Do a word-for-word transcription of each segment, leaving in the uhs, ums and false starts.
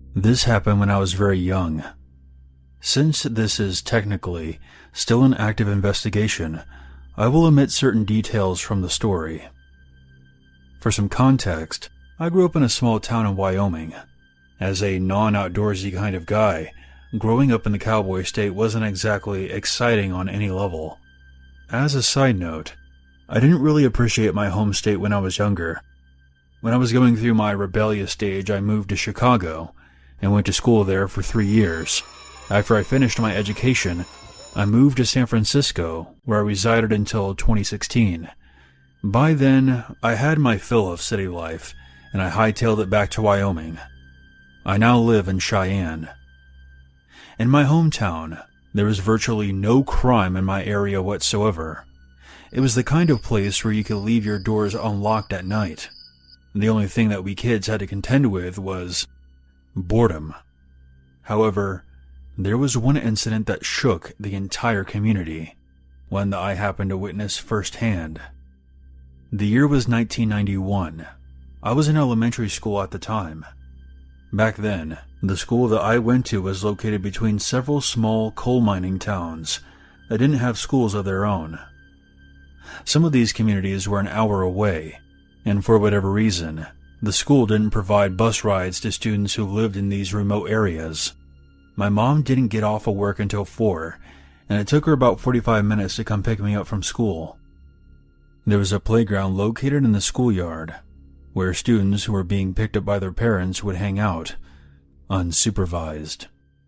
This happened when I was very young. Since this is technically still an active investigation, I will omit certain details from the story. For some context, I grew up in a small town in Wyoming. As a non-outdoorsy kind of guy, growing up in the cowboy state wasn't exactly exciting on any level. As a side note, I didn't really appreciate my home state when I was younger. When I was going through my rebellious stage, I moved to Chicago and went to school there for three years. After I finished my education, I moved to San Francisco, where I resided until twenty sixteen. By then, I had my fill of city life, and I hightailed it back to Wyoming. I now live in Cheyenne. In my hometown, there was virtually no crime in my area whatsoever. It was the kind of place where you could leave your doors unlocked at night. The only thing that we kids had to contend with was boredom. However, there was one incident that shook the entire community, one that I happened to witness firsthand. The year was nineteen ninety-one. I was in elementary school at the time. Back then, the school that I went to was located between several small coal mining towns that didn't have schools of their own. Some of these communities were an hour away, and for whatever reason, the school didn't provide bus rides to students who lived in these remote areas. My mom didn't get off of work until four, and it took her about forty-five minutes to come pick me up from school. There was a playground located in the schoolyard, where students who were being picked up by their parents would hang out, unsupervised.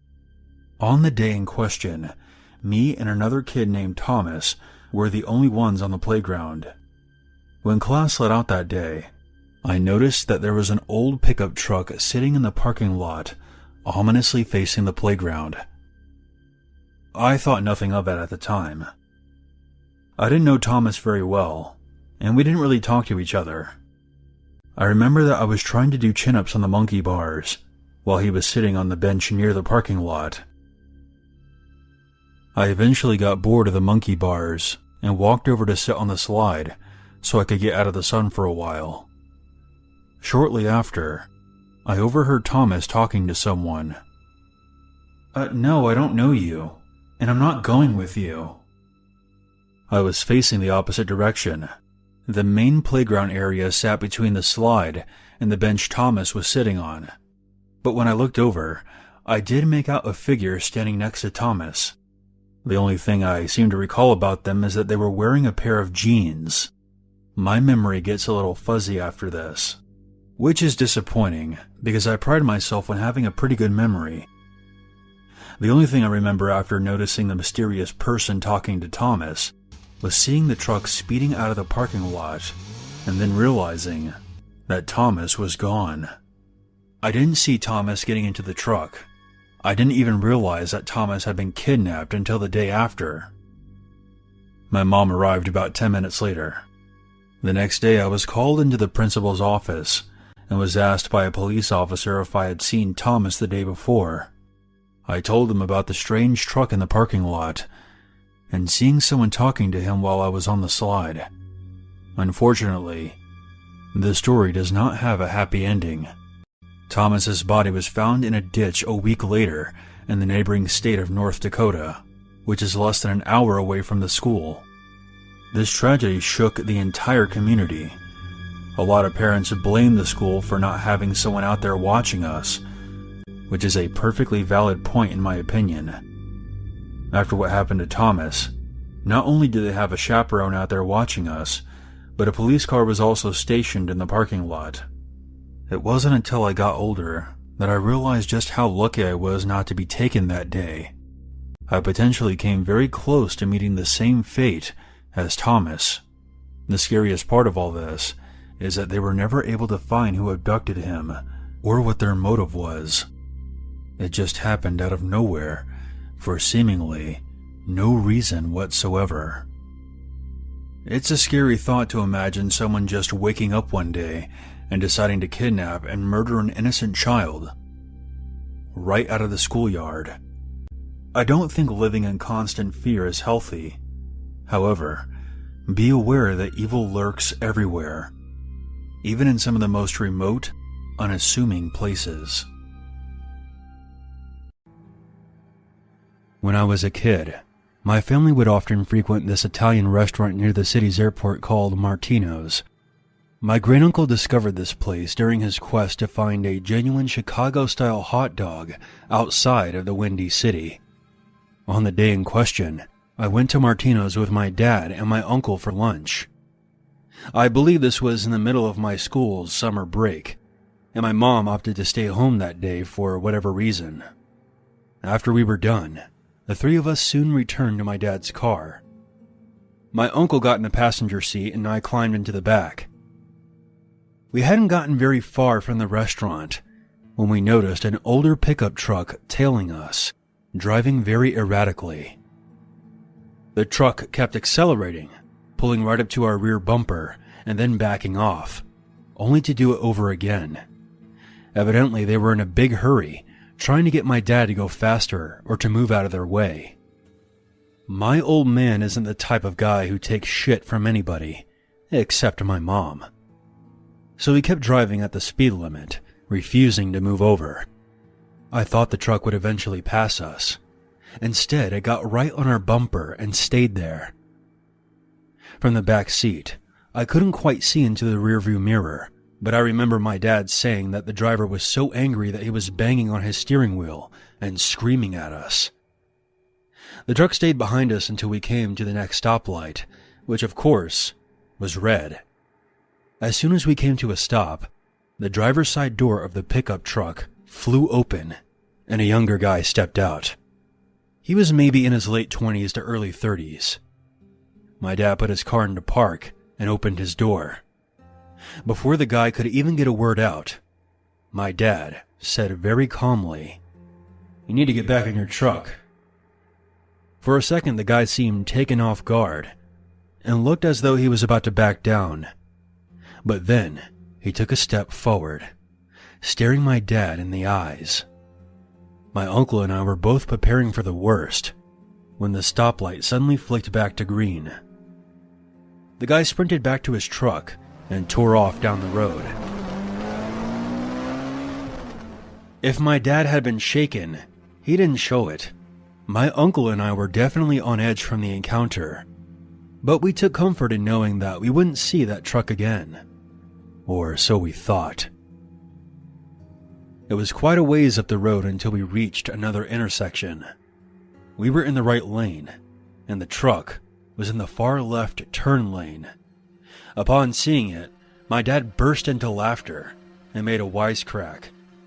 On the day in question, me and another kid named Thomas were the only ones on the playground. When class let out that day, I noticed that there was an old pickup truck sitting in the parking lot, ominously facing the playground. I thought nothing of it at the time. I didn't know Thomas very well, and we didn't really talk to each other. I remember that I was trying to do chin-ups on the monkey bars, while he was sitting on the bench near the parking lot. I eventually got bored of the monkey bars and walked over to sit on the slide so I could get out of the sun for a while. Shortly after, I overheard Thomas talking to someone. Uh, no, I don't know you, and I'm not going with you. I was facing the opposite direction. The main playground area sat between the slide and the bench Thomas was sitting on. But when I looked over, I did make out a figure standing next to Thomas. The only thing I seem to recall about them is that they were wearing a pair of jeans. My memory gets a little fuzzy after this, which is disappointing because I pride myself on having a pretty good memory. The only thing I remember after noticing the mysterious person talking to Thomas was seeing the truck speeding out of the parking lot and then realizing that Thomas was gone. I didn't see Thomas getting into the truck. I didn't even realize that Thomas had been kidnapped until the day after. My mom arrived about ten minutes later. The next day I was called into the principal's office and was asked by a police officer if I had seen Thomas the day before. I told him about the strange truck in the parking lot and seeing someone talking to him while I was on the slide. Unfortunately, the story does not have a happy ending. Thomas's body was found in a ditch a week later in the neighboring state of North Dakota, which is less than an hour away from the school. This tragedy shook the entire community. A lot of parents blamed the school for not having someone out there watching us, which is a perfectly valid point in my opinion. After what happened to Thomas, not only did they have a chaperone out there watching us, but a police car was also stationed in the parking lot. It wasn't until I got older that I realized just how lucky I was not to be taken that day. I potentially came very close to meeting the same fate as Thomas. The scariest part of all this is that they were never able to find who abducted him or what their motive was. It just happened out of nowhere for seemingly no reason whatsoever. It's a scary thought to imagine someone just waking up one day and deciding to kidnap and murder an innocent child right out of the schoolyard. I don't think living in constant fear is healthy. However, be aware that evil lurks everywhere, even in some of the most remote, unassuming places. When I was a kid, my family would often frequent this Italian restaurant near the city's airport called Martino's. My great-uncle discovered this place during his quest to find a genuine Chicago-style hot dog outside of the Windy City. On the day in question, I went to Martino's with my dad and my uncle for lunch. I believe this was in the middle of my school's summer break, and my mom opted to stay home that day for whatever reason. After we were done, the three of us soon returned to my dad's car. My uncle got in the passenger seat and I climbed into the back. We hadn't gotten very far from the restaurant when we noticed an older pickup truck tailing us, driving very erratically. The truck kept accelerating, pulling right up to our rear bumper and then backing off, only to do it over again. Evidently, they were in a big hurry, trying to get my dad to go faster or to move out of their way. My old man isn't the type of guy who takes shit from anybody, except my mom. So he kept driving at the speed limit, refusing to move over. I thought the truck would eventually pass us. Instead, it got right on our bumper and stayed there. From the back seat, I couldn't quite see into the rearview mirror, but I remember my dad saying that the driver was so angry that he was banging on his steering wheel and screaming at us. The truck stayed behind us until we came to the next stoplight, which of course was red. As soon as we came to a stop, the driver's side door of the pickup truck flew open, and a younger guy stepped out. He was maybe in his late twenties to early thirties. My dad put his car into park and opened his door. Before the guy could even get a word out, my dad said very calmly, "You need to get back in your truck." For a second, the guy seemed taken off guard and looked as though he was about to back down. But then he took a step forward, staring my dad in the eyes. My uncle and I were both preparing for the worst when the stoplight suddenly flicked back to green. The guy sprinted back to his truck and tore off down the road. If my dad had been shaken, he didn't show it. My uncle and I were definitely on edge from the encounter, but we took comfort in knowing that we wouldn't see that truck again. Or so we thought. It was quite a ways up the road until we reached another intersection. We were in the right lane, and the truck was in the far left turn lane. Upon seeing it, my dad burst into laughter and made a wisecrack.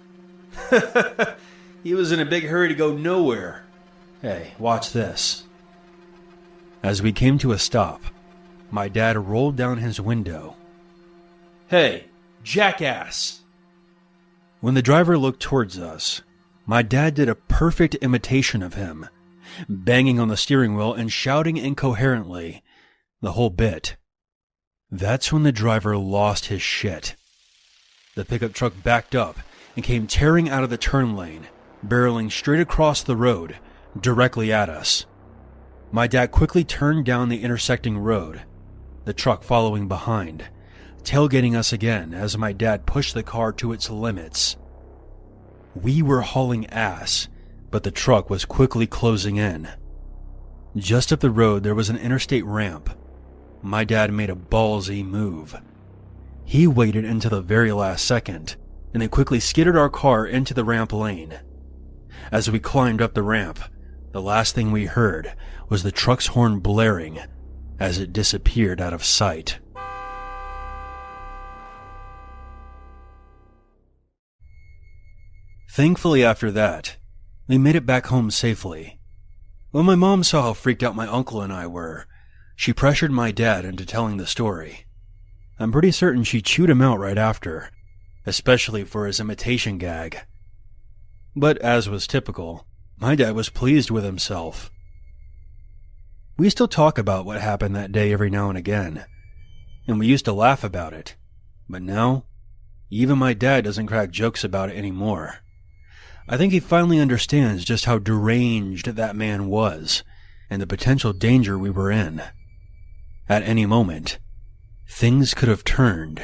He was in a big hurry to go nowhere. Hey, watch this. As we came to a stop, my dad rolled down his window. Hey, jackass! When the driver looked towards us, my dad did a perfect imitation of him, banging on the steering wheel and shouting incoherently, the whole bit. That's when the driver lost his shit. The pickup truck backed up and came tearing out of the turn lane, barreling straight across the road, directly at us. My dad quickly turned down the intersecting road, the truck following behind, tailgating us again as my dad pushed the car to its limits. We were hauling ass, but the truck was quickly closing in. Just up the road there was an interstate ramp. My dad made a ballsy move. He waited until the very last second, and then quickly skidded our car into the ramp lane. As we climbed up the ramp, the last thing we heard was the truck's horn blaring as it disappeared out of sight. Thankfully, after that, we made it back home safely. When my mom saw how freaked out my uncle and I were, she pressured my dad into telling the story. I'm pretty certain she chewed him out right after, especially for his imitation gag. But as was typical, my dad was pleased with himself. We still talk about what happened that day every now and again, and we used to laugh about it, but now, even my dad doesn't crack jokes about it anymore. I think he finally understands just how deranged that man was, and the potential danger we were in. At any moment, things could have turned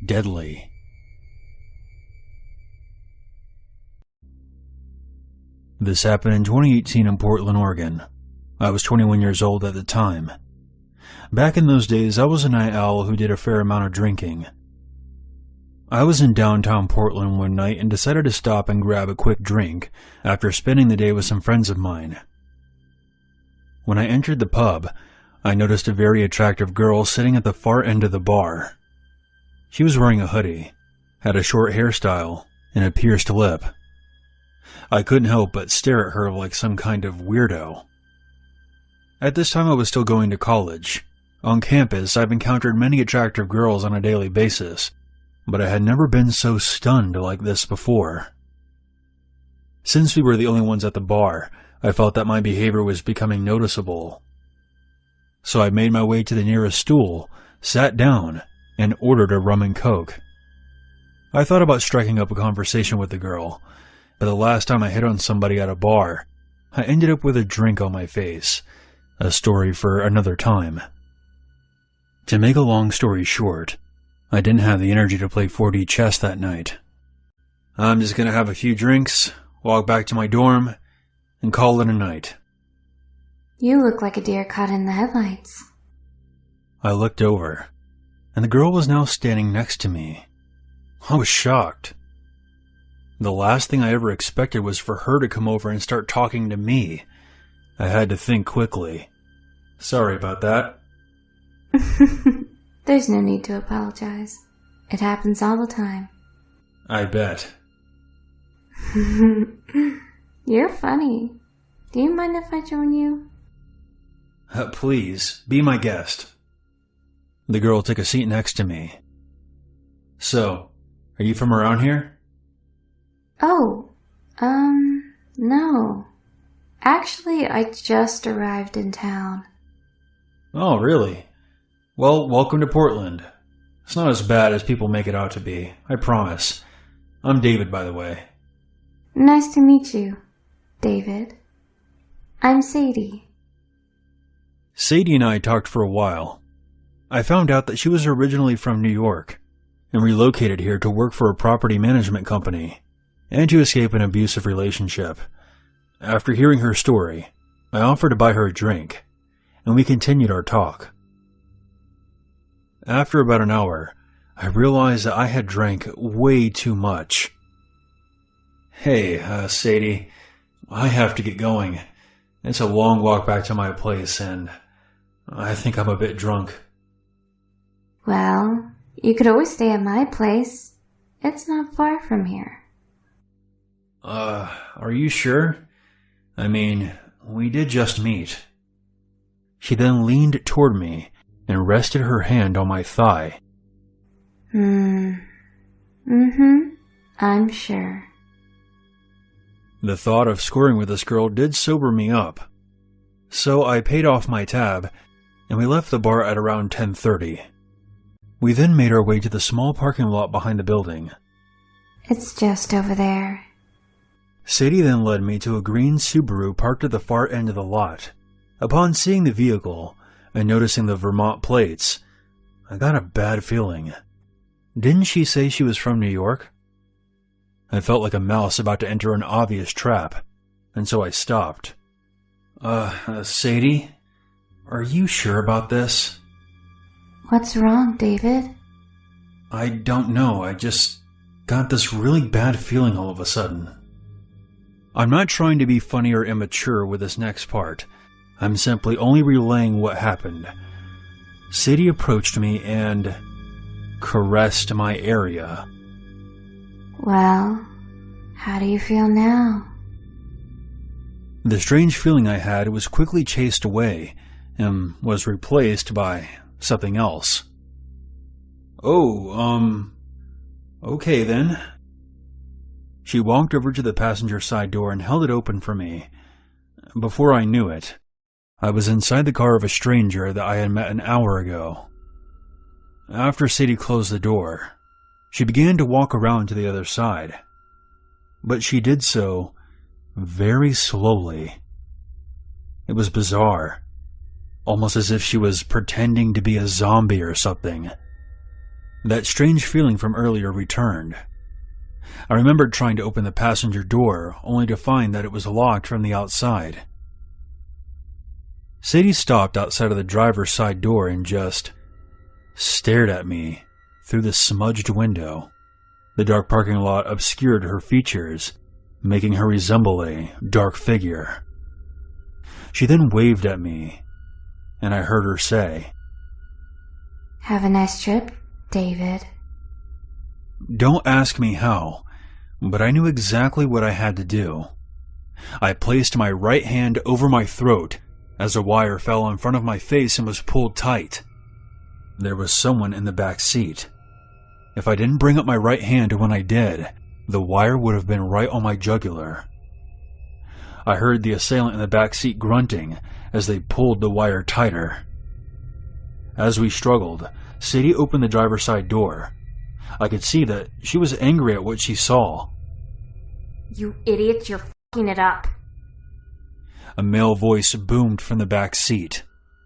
deadly. This happened in twenty eighteen in Portland, Oregon. I was twenty-one years old at the time. Back in those days, I was a night owl who did a fair amount of drinking. I was in downtown Portland one night and decided to stop and grab a quick drink after spending the day with some friends of mine. When I entered the pub, I noticed a very attractive girl sitting at the far end of the bar. She was wearing a hoodie, had a short hairstyle, and a pierced lip. I couldn't help but stare at her like some kind of weirdo. At this time I was still going to college. On campus, I've encountered many attractive girls on a daily basis, but I had never been so stunned like this before. Since we were the only ones at the bar, I felt that my behavior was becoming noticeable. So I made my way to the nearest stool, sat down, and ordered a rum and coke. I thought about striking up a conversation with the girl, but the last time I hit on somebody at a bar, I ended up with a drink on my face, a story for another time. To make a long story short, I didn't have the energy to play four D chess that night. I'm just gonna have a few drinks, walk back to my dorm, and call it a night. You look like a deer caught in the headlights. I looked over, and the girl was now standing next to me. I was shocked. The last thing I ever expected was for her to come over and start talking to me. I had to think quickly. Sorry about that. There's no need to apologize. It happens all the time. I bet. You're funny. Do you mind if I join you? Uh, please, be my guest. The girl took a seat next to me. So, are you from around here? Oh, um, no. Actually, I just arrived in town. Oh, really? Well, welcome to Portland. It's not as bad as people make it out to be, I promise. I'm David, by the way. Nice to meet you, David. I'm Sadie. Sadie and I talked for a while. I found out that she was originally from New York and relocated here to work for a property management company and to escape an abusive relationship. After hearing her story, I offered to buy her a drink, and we continued our talk. After about an hour, I realized that I had drank way too much. Hey, uh, Sadie, I have to get going. It's a long walk back to my place, and I think I'm a bit drunk. Well, you could always stay at my place. It's not far from here. Uh, are you sure? I mean, we did just meet. She then leaned toward me and rested her hand on my thigh. Hmm. Mm-hmm. I'm sure. The thought of scoring with this girl did sober me up. So I paid off my tab, and we left the bar at around ten thirty. We then made our way to the small parking lot behind the building. It's just over there. Sadie then led me to a green Subaru parked at the far end of the lot. Upon seeing the vehicle and noticing the Vermont plates, I got a bad feeling. Didn't she say she was from New York? I felt like a mouse about to enter an obvious trap, and so I stopped. Uh, uh Sadie? Are you sure about this? What's wrong, David? I don't know, I just got this really bad feeling all of a sudden. I'm not trying to be funny or immature with this next part. I'm simply only relaying what happened. Sadie approached me and caressed my area. Well, how do you feel now? The strange feeling I had was quickly chased away and was replaced by something else. Oh, um, okay then. She walked over to the passenger side door and held it open for me. Before I knew it, I was inside the car of a stranger that I had met an hour ago. After Sadie closed the door, she began to walk around to the other side. But she did so very slowly. It was bizarre, almost as if she was pretending to be a zombie or something. That strange feeling from earlier returned. I remembered trying to open the passenger door, only to find that it was locked from the outside. Sadie stopped outside of the driver's side door and just stared at me through the smudged window. The dark parking lot obscured her features, making her resemble a dark figure. She then waved at me, and I heard her say, "Have a nice trip, David." Don't ask me how, but I knew exactly what I had to do. I placed my right hand over my throat as a wire fell in front of my face and was pulled tight. There was someone in the back seat. If I didn't bring up my right hand when I did, the wire would have been right on my jugular. I heard the assailant in the back seat grunting as they pulled the wire tighter. As we struggled, Sadie opened the driver's side door. I could see that she was angry at what she saw. "You idiots, you're f***ing it up." A male voice boomed from the back seat.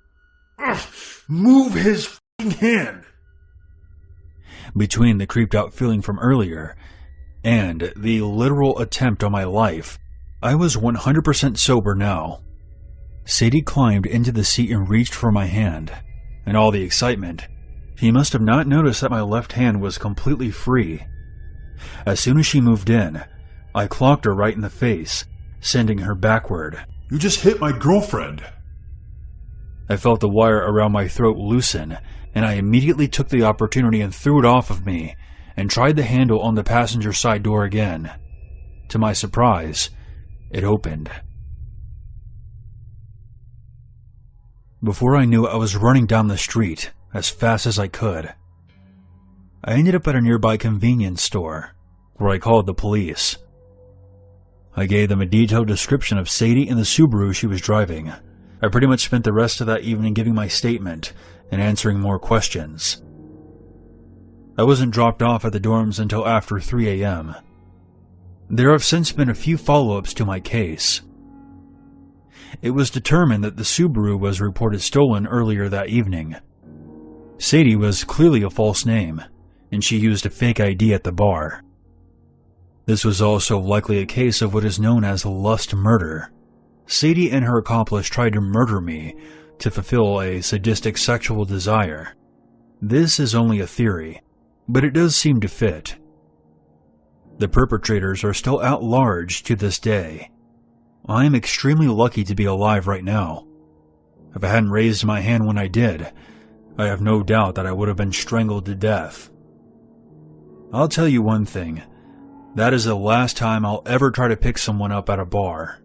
"Move his f***ing hand!" Between the creeped out feeling from earlier and the literal attempt on my life, I was one hundred percent sober now. Sadie climbed into the seat and reached for my hand. In all the excitement, she must have not noticed that my left hand was completely free. As soon as she moved in, I clocked her right in the face, sending her backward. "You just hit my girlfriend." I felt the wire around my throat loosen, and I immediately took the opportunity and threw it off of me, and tried the handle on the passenger side door again. To my surprise, it opened. Before I knew it, I was running down the street as fast as I could. I ended up at a nearby convenience store, where I called the police. I gave them a detailed description of Sadie and the Subaru she was driving. I pretty much spent the rest of that evening giving my statement and answering more questions. I wasn't dropped off at the dorms until after three a m There have since been a few follow-ups to my case. It was determined that the Subaru was reported stolen earlier that evening. Sadie was clearly a false name, and she used a fake I D at the bar. This was also likely a case of what is known as lust murder. Sadie and her accomplice tried to murder me to fulfill a sadistic sexual desire. This is only a theory, but it does seem to fit. The perpetrators are still at large to this day. I am extremely lucky to be alive right now. If I hadn't raised my hand when I did, I have no doubt that I would have been strangled to death. I'll tell you one thing, that is the last time I'll ever try to pick someone up at a bar.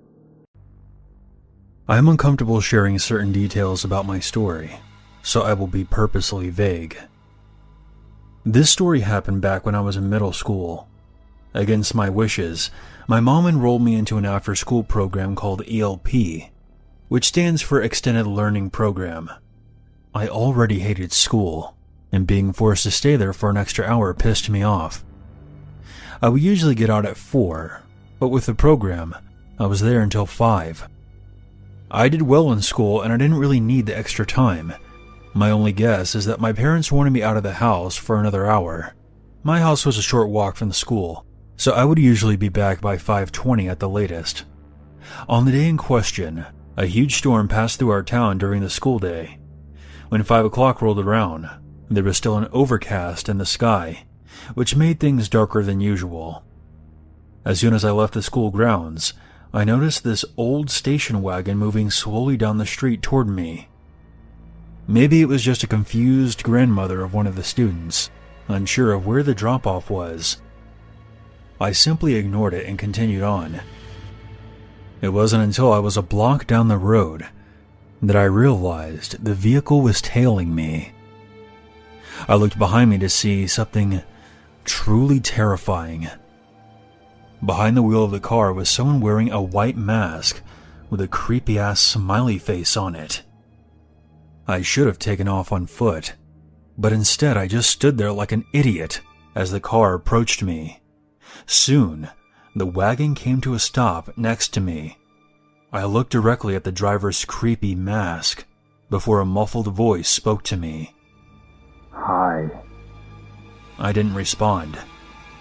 I am uncomfortable sharing certain details about my story, so I will be purposely vague. This story happened back when I was in middle school. Against my wishes, my mom enrolled me into an after-school program called E L P, which stands for Extended Learning Program. I already hated school, and being forced to stay there for an extra hour pissed me off. I would usually get out at four, but with the program, I was there until five. I did well in school and I didn't really need the extra time. My only guess is that my parents wanted me out of the house for another hour. My house was a short walk from the school, so I would usually be back by five twenty at the latest. On the day in question, a huge storm passed through our town during the school day. When five o'clock rolled around, there was still an overcast in the sky, which made things darker than usual. As soon as I left the school grounds, I noticed this old station wagon moving slowly down the street toward me. Maybe it was just a confused grandmother of one of the students, unsure of where the drop-off was. I simply ignored it and continued on. It wasn't until I was a block down the road that I realized the vehicle was tailing me. I looked behind me to see something truly terrifying. Behind the wheel of the car was someone wearing a white mask with a creepy-ass smiley face on it. I should have taken off on foot, but instead I just stood there like an idiot as the car approached me. Soon, the wagon came to a stop next to me. I looked directly at the driver's creepy mask before a muffled voice spoke to me. "Hi." I didn't respond.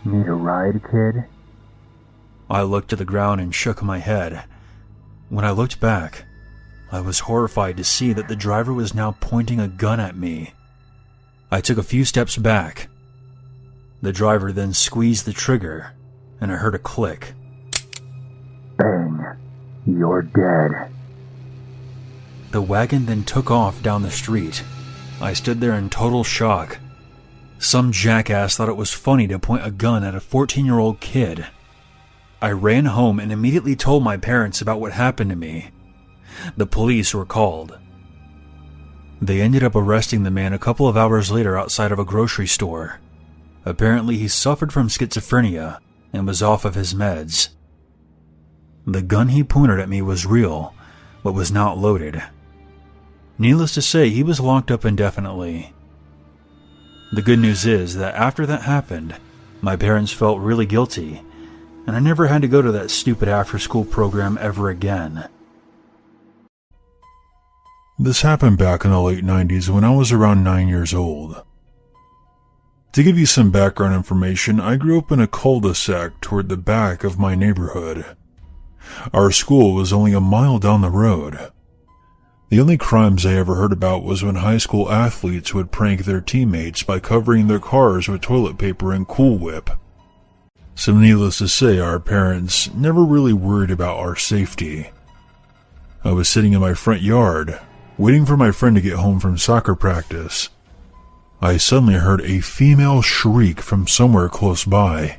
Need a ride, kid? I looked to the ground and shook my head. When I looked back, I was horrified to see that the driver was now pointing a gun at me. I took a few steps back. The driver then squeezed the trigger, and I heard a click. Bang. You're dead. The wagon then took off down the street. I stood there in total shock. Some jackass thought it was funny to point a gun at a fourteen-year-old kid. I ran home and immediately told my parents about what happened to me. The police were called. They ended up arresting the man a couple of hours later outside of a grocery store. Apparently he suffered from schizophrenia and was off of his meds. The gun he pointed at me was real, but was not loaded. Needless to say, he was locked up indefinitely. The good news is that after that happened, my parents felt really guilty, and I never had to go to that stupid after-school program ever again. This happened back in the late nineties when I was around nine years old. To give you some background information, I grew up in a cul-de-sac toward the back of my neighborhood. Our school was only a mile down the road. The only crimes I ever heard about was when high school athletes would prank their teammates by covering their cars with toilet paper and Cool Whip. So needless to say, our parents never really worried about our safety. I was sitting in my front yard, waiting for my friend to get home from soccer practice. I suddenly heard a female shriek from somewhere close by.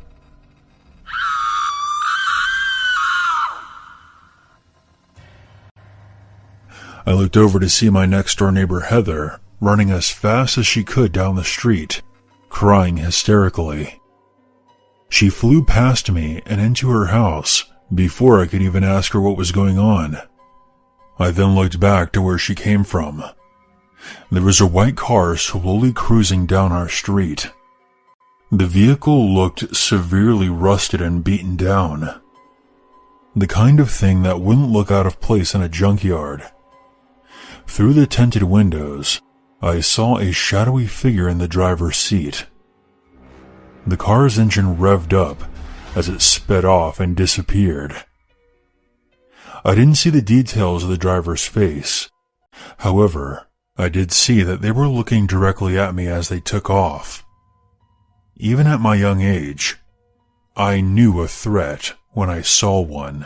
I looked over to see my next-door neighbor Heather running as fast as she could down the street, crying hysterically. She flew past me and into her house before I could even ask her what was going on. I then looked back to where she came from. There was a white car slowly cruising down our street. The vehicle looked severely rusted and beaten down. The kind of thing that wouldn't look out of place in a junkyard. Through the tinted windows, I saw a shadowy figure in the driver's seat. The car's engine revved up as it sped off and disappeared. I didn't see the details of the driver's face. However, I did see that they were looking directly at me as they took off. Even at my young age, I knew a threat when I saw one.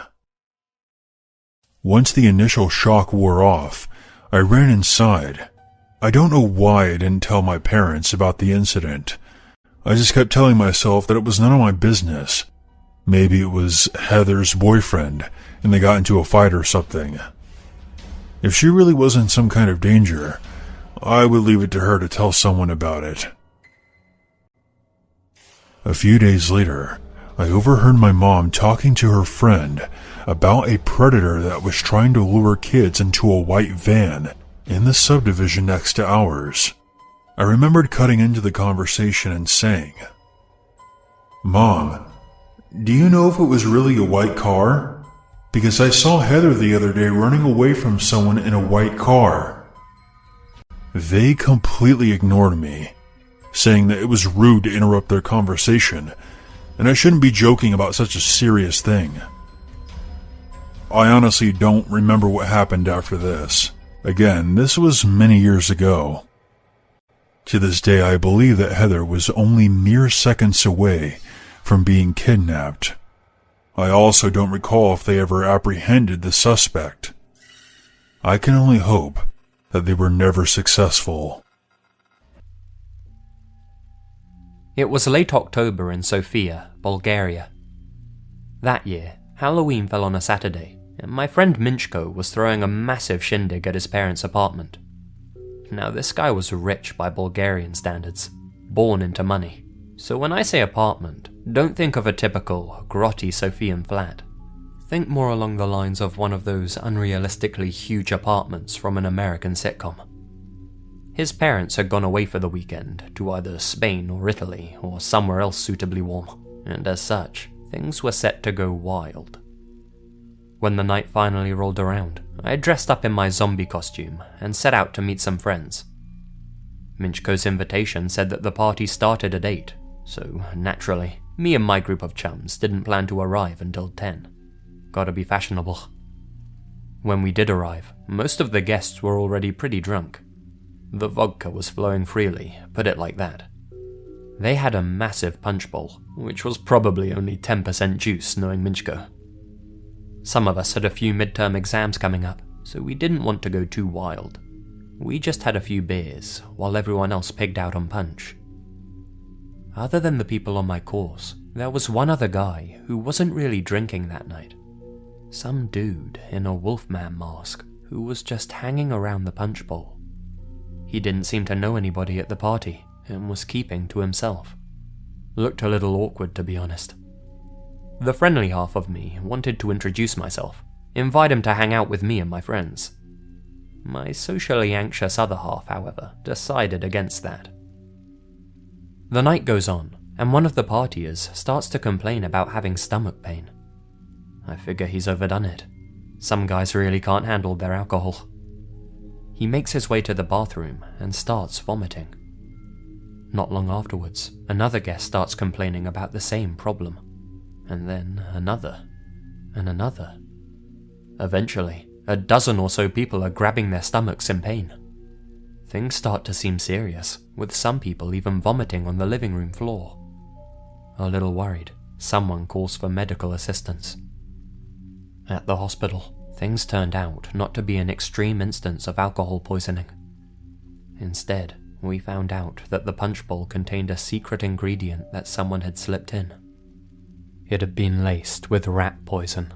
Once the initial shock wore off, I ran inside. I don't know why I didn't tell my parents about the incident. I just kept telling myself that it was none of my business. Maybe it was Heather's boyfriend, and they got into a fight or something. If she really was in some kind of danger, I would leave it to her to tell someone about it. A few days later, I overheard my mom talking to her friend about a predator that was trying to lure kids into a white van in the subdivision next to ours. I remembered cutting into the conversation and saying, "Mom, do you know if it was really a white car? Because I saw Heather the other day running away from someone in a white car." They completely ignored me, saying that it was rude to interrupt their conversation, and I shouldn't be joking about such a serious thing. I honestly don't remember what happened after this. Again, this was many years ago. To this day, I believe that Heather was only mere seconds away from being kidnapped. I also don't recall if they ever apprehended the suspect. I can only hope that they were never successful. It was late October in Sofia, Bulgaria. That year, Halloween fell on a Saturday, and my friend Minchko was throwing a massive shindig at his parents' apartment. Now, this guy was rich by Bulgarian standards, born into money. So when I say apartment, don't think of a typical, grotty Sofian flat. Think more along the lines of one of those unrealistically huge apartments from an American sitcom. His parents had gone away for the weekend to either Spain or Italy or somewhere else suitably warm, and as such, things were set to go wild. When the night finally rolled around, I dressed up in my zombie costume and set out to meet some friends. Minchko's invitation said that the party started at eight, so naturally, Me and my group of chums didn't plan to arrive until ten. Gotta be fashionable. When we did arrive, most of the guests were already pretty drunk. The vodka was flowing freely, put it like that. They had a massive punch bowl, which was probably only ten percent juice, knowing Minchko. Some of us had a few midterm exams coming up, so we didn't want to go too wild. We just had a few beers, while everyone else pigged out on punch. Other than the people on my course, there was one other guy who wasn't really drinking that night. Some dude in a wolfman mask who was just hanging around the punch bowl. He didn't seem to know anybody at the party and was keeping to himself. Looked a little awkward, to be honest. The friendly half of me wanted to introduce myself, invite him to hang out with me and my friends. My socially anxious other half, however, decided against that. The night goes on, and one of the partiers starts to complain about having stomach pain. I figure he's overdone it. Some guys really can't handle their alcohol. He makes his way to the bathroom and starts vomiting. Not long afterwards, another guest starts complaining about the same problem, and then another, and another. Eventually, a dozen or so people are grabbing their stomachs in pain. Things start to seem serious, with some people even vomiting on the living room floor. A little worried, someone calls for medical assistance. At the hospital, things turned out not to be an extreme instance of alcohol poisoning. Instead, we found out that the punch bowl contained a secret ingredient that someone had slipped in. It had been laced with rat poison.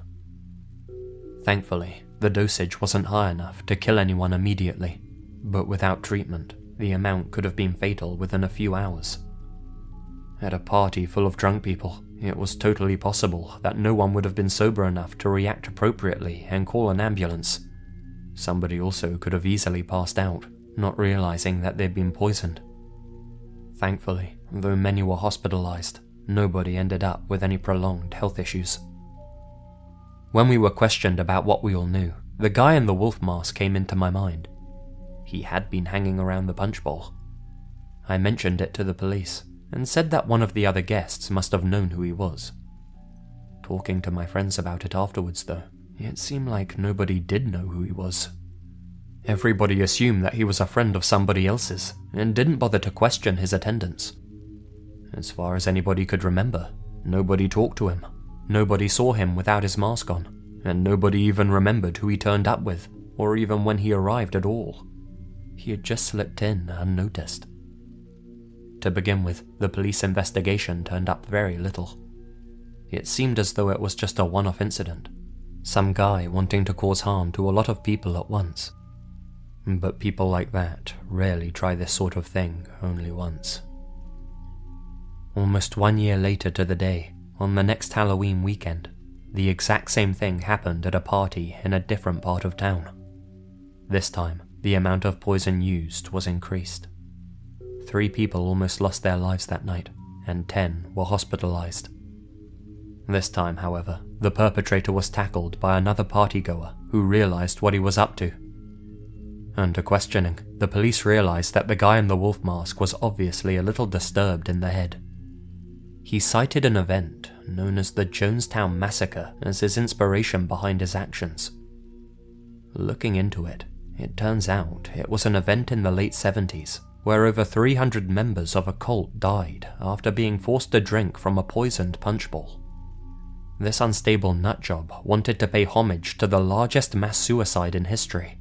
Thankfully, the dosage wasn't high enough to kill anyone immediately, but without treatment, the amount could have been fatal within a few hours. At a party full of drunk people, it was totally possible that no one would have been sober enough to react appropriately and call an ambulance. Somebody also could have easily passed out, not realizing that they'd been poisoned. Thankfully, though many were hospitalized, nobody ended up with any prolonged health issues. When we were questioned about what we all knew, the guy in the wolf mask came into my mind. He had been hanging around the punch bowl. I mentioned it to the police, and said that one of the other guests must have known who he was. Talking to my friends about it afterwards, though, it seemed like nobody did know who he was. Everybody assumed that he was a friend of somebody else's, and didn't bother to question his attendance. As far as anybody could remember, nobody talked to him, nobody saw him without his mask on, and nobody even remembered who he turned up with, or even when he arrived at all. He had just slipped in unnoticed. To begin with, the police investigation turned up very little. It seemed as though it was just a one-off incident, some guy wanting to cause harm to a lot of people at once. But people like that rarely try this sort of thing only once. Almost one year later to the day, on the next Halloween weekend, the exact same thing happened at a party in a different part of town. This time, the amount of poison used was increased. Three people almost lost their lives that night, and ten were hospitalized. This time, however, the perpetrator was tackled by another partygoer who realized what he was up to. Under questioning, the police realized that the guy in the wolf mask was obviously a little disturbed in the head. He cited an event known as the Jonestown Massacre as his inspiration behind his actions. Looking into it, it turns out it was an event in the late seventies where over three hundred members of a cult died after being forced to drink from a poisoned punch bowl. This unstable nutjob wanted to pay homage to the largest mass suicide in history.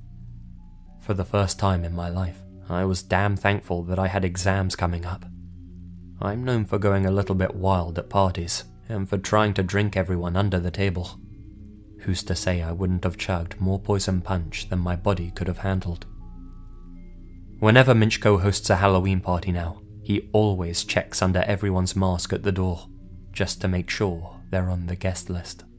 For the first time in my life, I was damn thankful that I had exams coming up. I'm known for going a little bit wild at parties, and for trying to drink everyone under the table. Who's to say I wouldn't have chugged more poison punch than my body could have handled? Whenever Minchko hosts a Halloween party now, he always checks under everyone's mask at the door, just to make sure they're on the guest list.